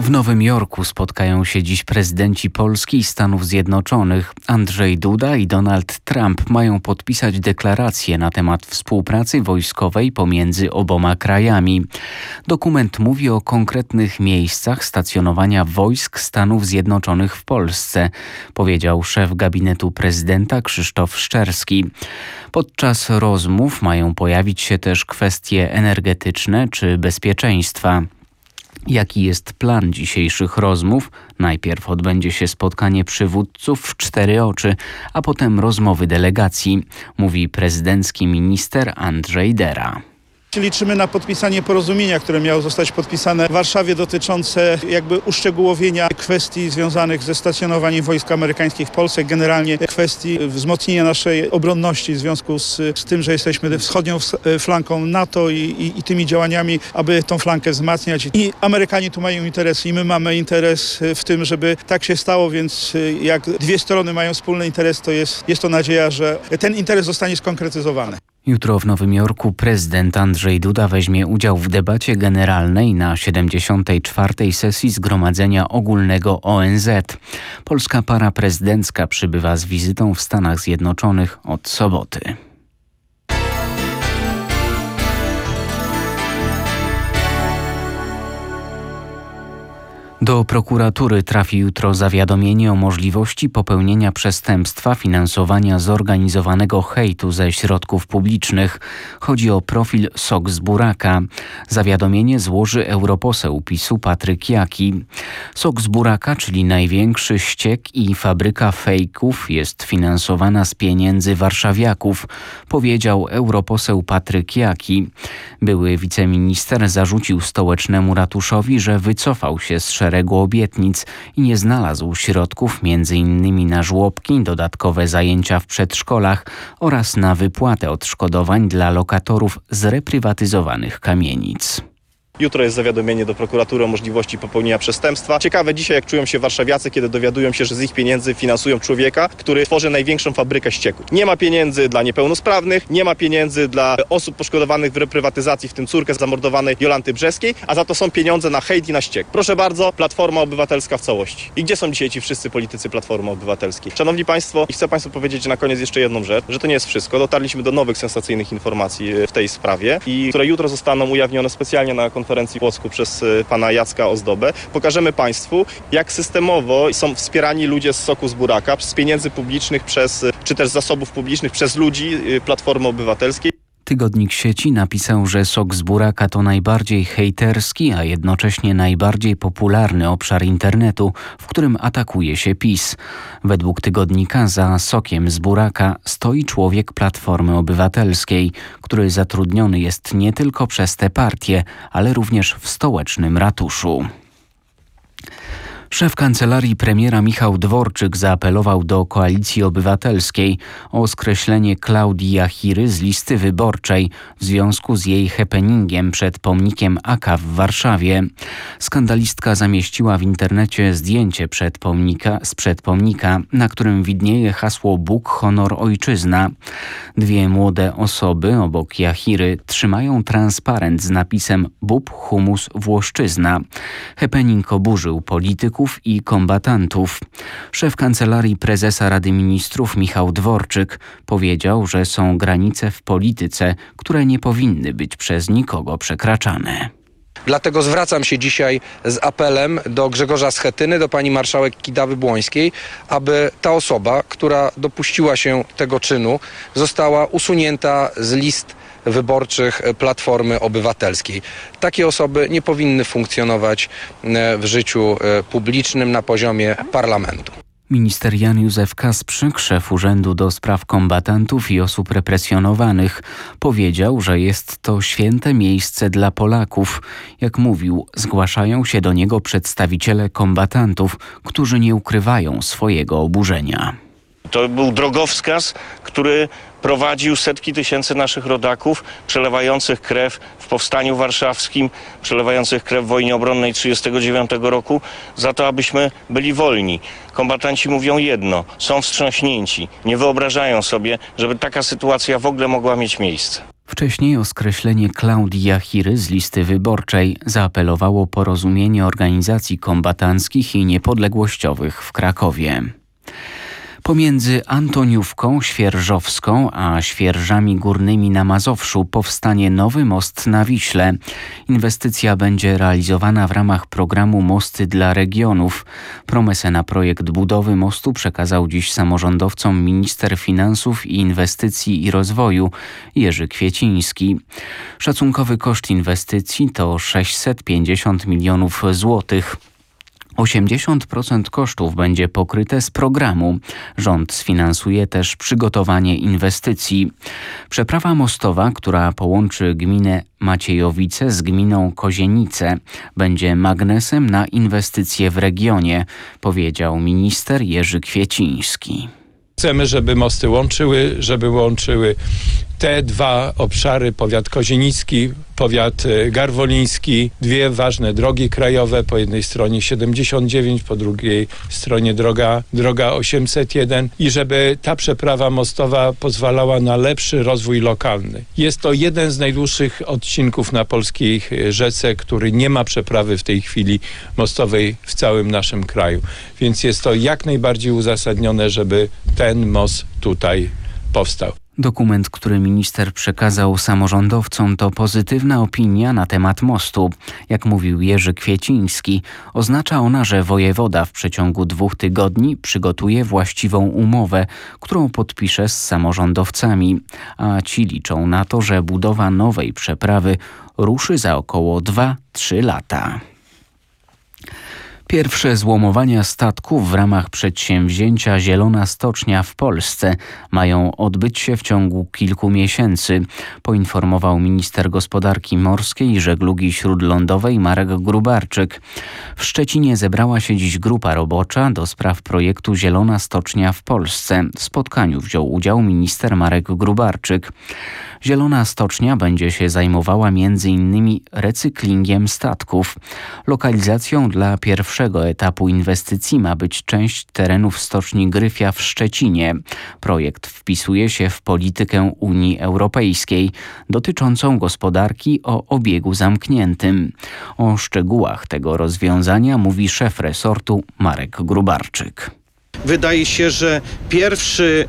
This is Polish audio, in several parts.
W Nowym Jorku spotkają się dziś prezydenci Polski i Stanów Zjednoczonych. Andrzej Duda i Donald Trump mają podpisać deklarację na temat współpracy wojskowej pomiędzy oboma krajami. Dokument mówi o konkretnych miejscach stacjonowania wojsk Stanów Zjednoczonych w Polsce, powiedział szef gabinetu prezydenta Krzysztof Szczerski. Podczas rozmów mają pojawić się też kwestie energetyczne czy bezpieczeństwa. Jaki jest plan dzisiejszych rozmów? Najpierw odbędzie się spotkanie przywódców w 4 oczy, a potem rozmowy delegacji, mówi prezydencki minister Andrzej Dera. Liczymy na podpisanie porozumienia, które miało zostać podpisane w Warszawie, dotyczące uszczegółowienia kwestii związanych ze stacjonowaniem wojsk amerykańskich w Polsce, generalnie kwestii wzmocnienia naszej obronności w związku z tym, że jesteśmy wschodnią flanką NATO i tymi działaniami, aby tą flankę wzmacniać. I Amerykanie tu mają interes i my mamy interes w tym, żeby tak się stało, więc jak dwie strony mają wspólny interes, to jest to nadzieja, że ten interes zostanie skonkretyzowany. Jutro w Nowym Jorku prezydent Andrzej Duda weźmie udział w debacie generalnej na 74. sesji Zgromadzenia Ogólnego ONZ. Polska para prezydencka przybywa z wizytą w Stanach Zjednoczonych od soboty. Do prokuratury trafi jutro zawiadomienie o możliwości popełnienia przestępstwa finansowania zorganizowanego hejtu ze środków publicznych. Chodzi o profil Sok z Buraka. Zawiadomienie złoży europoseł PiS-u Patryk Jaki. Sok z Buraka, czyli największy ściek i fabryka fejków, jest finansowana z pieniędzy warszawiaków, powiedział europoseł Patryk Jaki. Były wiceminister zarzucił stołecznemu ratuszowi, że wycofał się z szeregu obietnic i nie znalazł środków m.in. na żłobki, dodatkowe zajęcia w przedszkolach oraz na wypłatę odszkodowań dla lokatorów z reprywatyzowanych kamienic. Jutro jest zawiadomienie do prokuratury o możliwości popełnienia przestępstwa. Ciekawe dzisiaj, jak czują się warszawiacy, kiedy dowiadują się, że z ich pieniędzy finansują człowieka, który tworzy największą fabrykę ścieku. Nie ma pieniędzy dla niepełnosprawnych, nie ma pieniędzy dla osób poszkodowanych w reprywatyzacji, w tym córkę zamordowanej Jolanty Brzeskiej, a za to są pieniądze na hejt i na ściek. Proszę bardzo, Platforma Obywatelska w całości. I gdzie są dzisiaj ci wszyscy politycy Platformy Obywatelskiej? Szanowni Państwo, chcę Państwu powiedzieć na koniec jeszcze jedną rzecz, że to nie jest wszystko. Dotarliśmy do nowych, sensacyjnych informacji w tej sprawie, i które jutro zostaną ujawnione specjalnie na konferencji w Płocku przez pana Jacka Ozdobę. Pokażemy Państwu, jak systemowo są wspierani ludzie z Soku z Buraka, z pieniędzy publicznych, czy też z zasobów publicznych przez ludzi Platformy Obywatelskiej. Tygodnik Sieci napisał, że Sok z Buraka to najbardziej hejterski, a jednocześnie najbardziej popularny obszar internetu, w którym atakuje się PiS. Według tygodnika za Sokiem z Buraka stoi człowiek Platformy Obywatelskiej, który zatrudniony jest nie tylko przez tę partię, ale również w stołecznym ratuszu. Szef kancelarii premiera Michał Dworczyk zaapelował do Koalicji Obywatelskiej o skreślenie Klaudii Jachiry z listy wyborczej w związku z jej happeningiem przed pomnikiem AK w Warszawie. Skandalistka zamieściła w internecie zdjęcie sprzed pomnika, na którym widnieje hasło Bóg, honor, ojczyzna. 2 młode osoby obok Jachiry trzymają transparent z napisem Bób, humus, Włoszczyzna. Happening oburzył polityków i kombatantów. Szef Kancelarii Prezesa Rady Ministrów Michał Dworczyk powiedział, że są granice w polityce, które nie powinny być przez nikogo przekraczane. Dlatego zwracam się dzisiaj z apelem do Grzegorza Schetyny, do pani marszałek Kidawy-Błońskiej, aby ta osoba, która dopuściła się tego czynu, została usunięta z list wyborczych Platformy Obywatelskiej. Takie osoby nie powinny funkcjonować w życiu publicznym na poziomie parlamentu. Minister Jan Józef Kasprzyk, szef Urzędu do Spraw Kombatantów i Osób Represjonowanych, powiedział, że jest to święte miejsce dla Polaków. Jak mówił, zgłaszają się do niego przedstawiciele kombatantów, którzy nie ukrywają swojego oburzenia. To był drogowskaz, który prowadził setki tysięcy naszych rodaków przelewających krew w Powstaniu Warszawskim, przelewających krew w wojnie obronnej 1939 roku, za to, abyśmy byli wolni. Kombatanci mówią jedno, są wstrząśnięci, nie wyobrażają sobie, żeby taka sytuacja w ogóle mogła mieć miejsce. Wcześniej o skreślenie Klaudii Jachiry z listy wyborczej zaapelowało Porozumienie Organizacji Kombatanckich i Niepodległościowych w Krakowie. Pomiędzy Antoniówką Świerżowską a Świerżami Górnymi na Mazowszu powstanie nowy most na Wiśle. Inwestycja będzie realizowana w ramach programu Mosty dla Regionów. Promesę na projekt budowy mostu przekazał dziś samorządowcom minister finansów i inwestycji i rozwoju Jerzy Kwieciński. Szacunkowy koszt inwestycji to 650 milionów złotych. 80% kosztów będzie pokryte z programu. Rząd sfinansuje też przygotowanie inwestycji. Przeprawa mostowa, która połączy gminę Maciejowice z gminą Kozienice, będzie magnesem na inwestycje w regionie, powiedział minister Jerzy Kwieciński. Chcemy, żeby mosty łączyły te dwa obszary, powiat kozienicki, powiat garwoliński, dwie ważne drogi krajowe, po jednej stronie 79, po drugiej stronie droga 801 i żeby ta przeprawa mostowa pozwalała na lepszy rozwój lokalny. Jest to jeden z najdłuższych odcinków na polskiej rzece, który nie ma przeprawy w tej chwili mostowej w całym naszym kraju, więc jest to jak najbardziej uzasadnione, żeby ten most tutaj powstał. Dokument, który minister przekazał samorządowcom, to pozytywna opinia na temat mostu. Jak mówił Jerzy Kwieciński, oznacza ona, że wojewoda w przeciągu 2 tygodni przygotuje właściwą umowę, którą podpisze z samorządowcami, a ci liczą na to, że budowa nowej przeprawy ruszy za około 2-3 lata. Pierwsze złomowania statków w ramach przedsięwzięcia Zielona Stocznia w Polsce mają odbyć się w ciągu kilku miesięcy, poinformował minister gospodarki morskiej i żeglugi śródlądowej Marek Gróbarczyk. W Szczecinie zebrała się dziś grupa robocza do spraw projektu Zielona Stocznia w Polsce. W spotkaniu wziął udział minister Marek Gróbarczyk. Zielona Stocznia będzie się zajmowała m.in. recyklingiem statków. Lokalizacją dla pierwszego etapu inwestycji ma być część terenów stoczni Gryfia w Szczecinie. Projekt wpisuje się w politykę Unii Europejskiej dotyczącą gospodarki o obiegu zamkniętym. O szczegółach tego rozwiązania mówi szef resortu Marek Gróbarczyk. Wydaje się, że pierwszy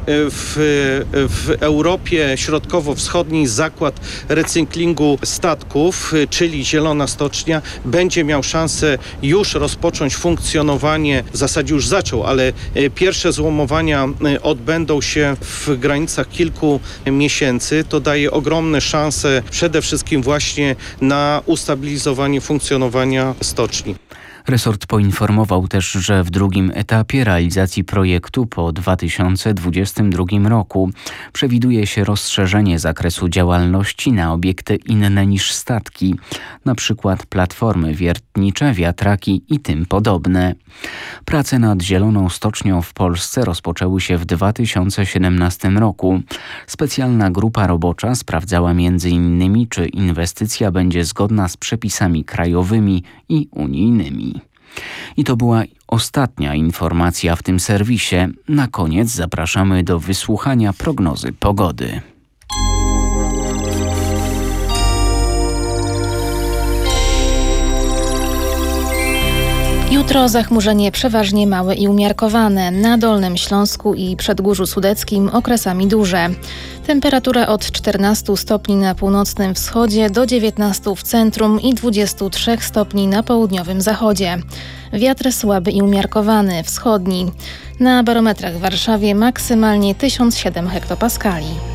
w Europie Środkowo-Wschodniej zakład recyklingu statków, czyli Zielona Stocznia, będzie miał szansę już rozpocząć funkcjonowanie, w zasadzie już zaczął, ale pierwsze złomowania odbędą się w granicach kilku miesięcy. To daje ogromne szanse przede wszystkim właśnie na ustabilizowanie funkcjonowania stoczni. Resort poinformował też, że w drugim etapie realizacji projektu po 2022 roku przewiduje się rozszerzenie zakresu działalności na obiekty inne niż statki, na przykład platformy wiertnicze, wiatraki i tym podobne. Prace nad Zieloną Stocznią w Polsce rozpoczęły się w 2017 roku. Specjalna grupa robocza sprawdzała m.in., czy inwestycja będzie zgodna z przepisami krajowymi i unijnymi. I to była ostatnia informacja w tym serwisie. Na koniec zapraszamy do wysłuchania prognozy pogody. Jutro zachmurzenie przeważnie małe i umiarkowane. Na Dolnym Śląsku i Przedgórzu Sudeckim okresami duże. Temperatura od 14 stopni na północnym wschodzie do 19 w centrum i 23 stopni na południowym zachodzie. Wiatr słaby i umiarkowany, wschodni. Na barometrach w Warszawie maksymalnie 1007 hektopaskali.